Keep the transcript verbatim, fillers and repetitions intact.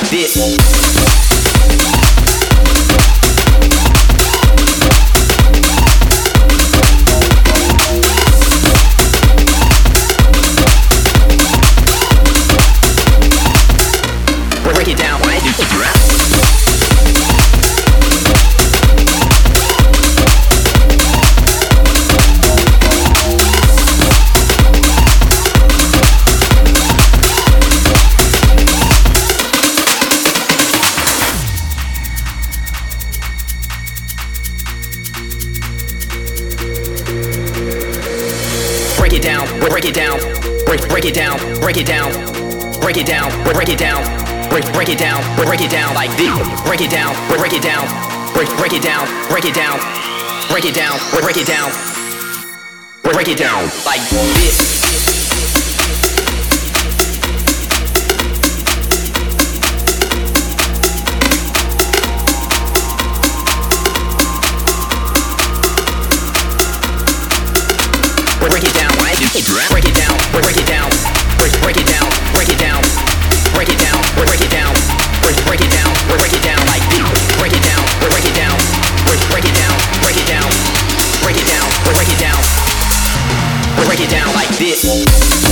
this. Break it down, why do you rap? Break it down, break it down, break break it down, break it down, break it down, break it down, break break it down, break it down like this. Break it down, break it down, break break it down, break it down, break it down, break it down, break it down like this. Break it down, right? Break it down, break it down, break break it down, break it down, break it down, break it down, break break it down, break it down like this. Break it down, break it down, break break it down, break it down, break it down, break it down, break it down like this.